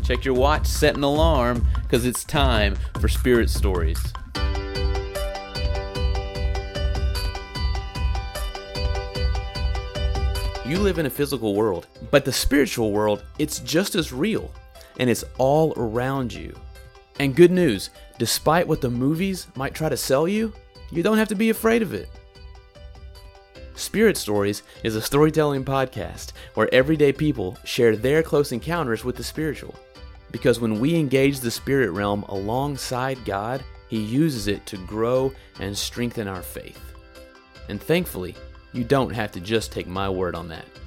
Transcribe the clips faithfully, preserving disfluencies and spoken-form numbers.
check your watch, set an alarm, because it's time for Spirit Stories. You live in a physical world, but the spiritual world, it's just as real, and it's all around you. And good news, despite what the movies might try to sell you, you don't have to be afraid of it. Spirit Stories is a storytelling podcast where everyday people share their close encounters with the spiritual. Because when we engage the spirit realm alongside God, He uses it to grow and strengthen our faith. And thankfully, you don't have to just take my word on that.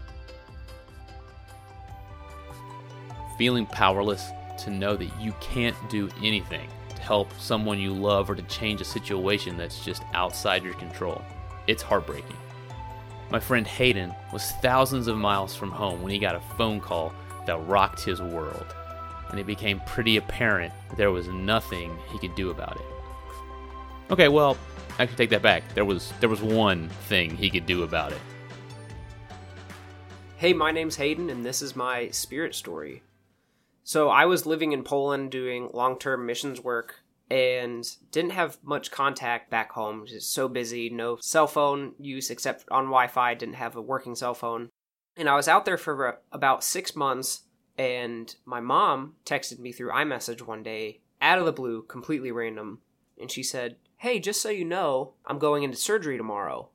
Feeling powerless to know that you can't do anything to help someone you love or to change a situation that's just outside your control. It's heartbreaking. My friend Hayden was thousands of miles from home when he got a phone call that rocked his world, and it became pretty apparent that there was nothing he could do about it. Okay, well, I can take that back. There was there was one thing he could do about it. Hey, my name's Hayden, and this is my spirit story. So I was living in Poland doing long-term missions work and didn't have much contact back home. Just so busy, no cell phone use except on Wi-Fi, didn't have a working cell phone. And I was out there for about six months, and my mom texted me through iMessage one day, out of the blue, completely random, and she said, "Hey, just so you know, I'm going into surgery tomorrow."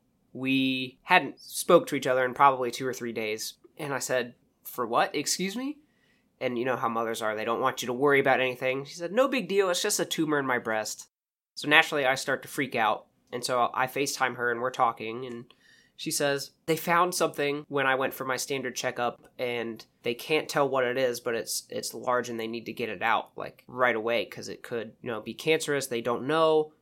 We hadn't spoke to each other in probably two or three days, and I said, "For what? Excuse me?" And you know how mothers are, they don't want you to worry about anything. She said, "No big deal, it's just a tumor in my breast." So naturally, I start to freak out. And so I FaceTime her and we're talking. And she says, "They found something when I went for my standard checkup and they can't tell what it is, but it's it's large and they need to get it out like right away because it could, you know, be cancerous. They don't know."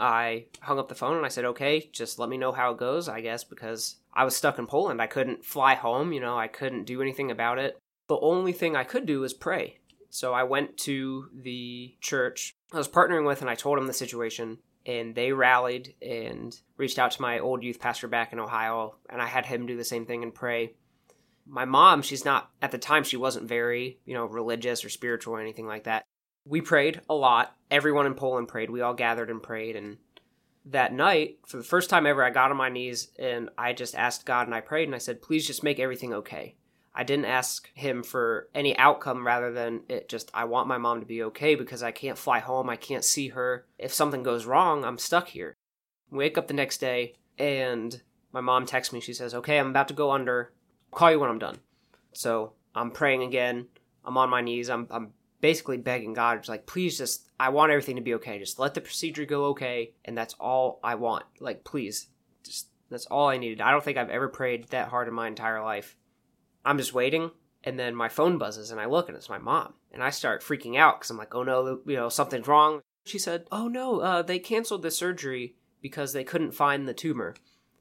I hung up the phone and I said, "Okay, just let me know how it goes, I guess," because I was stuck in Poland. I couldn't fly home, you know, I couldn't do anything about it. The only thing I could do was pray. So I went to the church I was partnering with and I told them the situation, and they rallied and reached out to my old youth pastor back in Ohio, and I had him do the same thing and pray. My mom, she's not, at the time, she wasn't very, you know, religious or spiritual or anything like that. We prayed a lot. Everyone in Poland prayed. We all gathered and prayed, and that night, for the first time ever, I got on my knees and I just asked God and I prayed and I said, "Please just make everything okay." I didn't ask him for any outcome rather than it just, I want my mom to be okay because I can't fly home. I can't see her. If something goes wrong, I'm stuck here. Wake up the next day and my mom texts me. She says, "Okay, I'm about to go under. I'll call you when I'm done." So I'm praying again. I'm on my knees. I'm, I'm basically begging God, just like, please just, I want everything to be okay. Just let the procedure go okay. And that's all I want. Like, please, just, that's all I needed. I don't think I've ever prayed that hard in my entire life. I'm just waiting, and then my phone buzzes, and I look, and it's my mom. And I start freaking out, because I'm like, oh no, you know, something's wrong. She said, "Oh no, uh, they canceled the surgery because they couldn't find the tumor."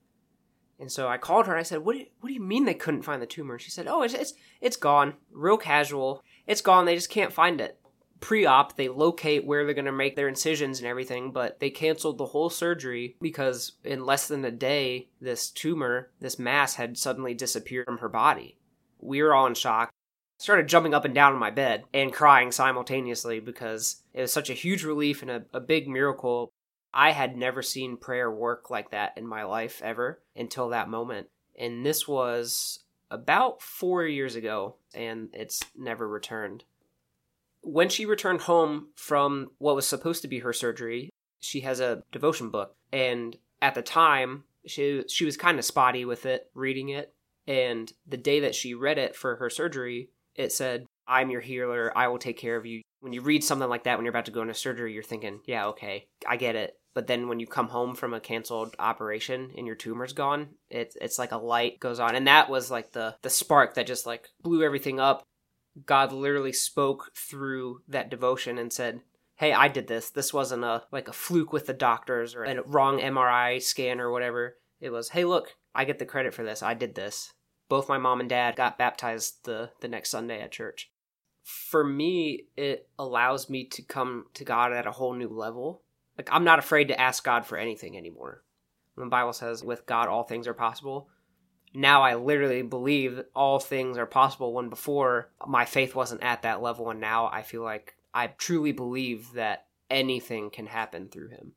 And so I called her, and I said, what do you, what do you mean they couldn't find the tumor? And she said, "Oh, it's, it's, it's gone. Real casual. It's gone. They just can't find it." Pre-op, they locate where they're going to make their incisions and everything, but they canceled the whole surgery because in less than a day, this tumor, this mass had suddenly disappeared from her body. We were all in shock. I started jumping up and down in my bed and crying simultaneously because it was such a huge relief and a, a big miracle. I had never seen prayer work like that in my life ever until that moment. And this was about four years ago, and it's never returned. When she returned home from what was supposed to be her surgery, she has a devotion book. And at the time, she she was kind of spotty with it, reading it. And the day that she read it for her surgery, it said, "I'm your healer. I will take care of you." When you read something like that when you're about to go into surgery, you're thinking, yeah, okay, I get it. But then when you come home from a canceled operation and your tumor's gone, it's it's like a light goes on. And that was like the, the spark that just like blew everything up. God literally spoke through that devotion and said, "Hey, I did this. This wasn't a like a fluke with the doctors or a wrong M R I scan or whatever. It was, hey, look, I get the credit for this. I did this." Both my mom and dad got baptized the, the next Sunday at church. For me, it allows me to come to God at a whole new level. Like, I'm not afraid to ask God for anything anymore. When the Bible says, with God, all things are possible, now I literally believe that all things are possible, when before my faith wasn't at that level, and now I feel like I truly believe that anything can happen through him.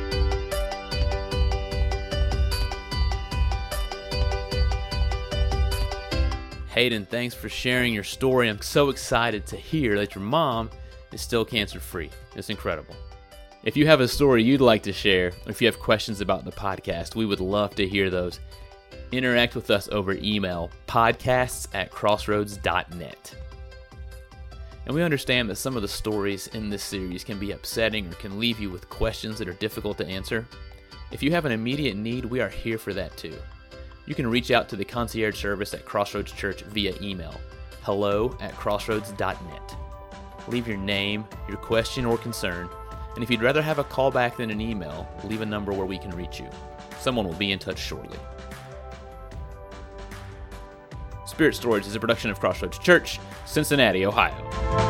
Hayden, thanks for sharing your story. I'm so excited to hear that your mom is still cancer-free. It's incredible. If you have a story you'd like to share, or if you have questions about the podcast, we would love to hear those. Interact with us over email, podcasts at crossroads dot net. And we understand that some of the stories in this series can be upsetting or can leave you with questions that are difficult to answer. If you have an immediate need, we are here for that too. You can reach out to the concierge service at Crossroads Church via email, hello at crossroads dot net. Leave your name, your question or concern, and if you'd rather have a call back than an email, leave a number where we can reach you. Someone will be in touch shortly. Spirit Stories is a production of Crossroads Church, Cincinnati, Ohio.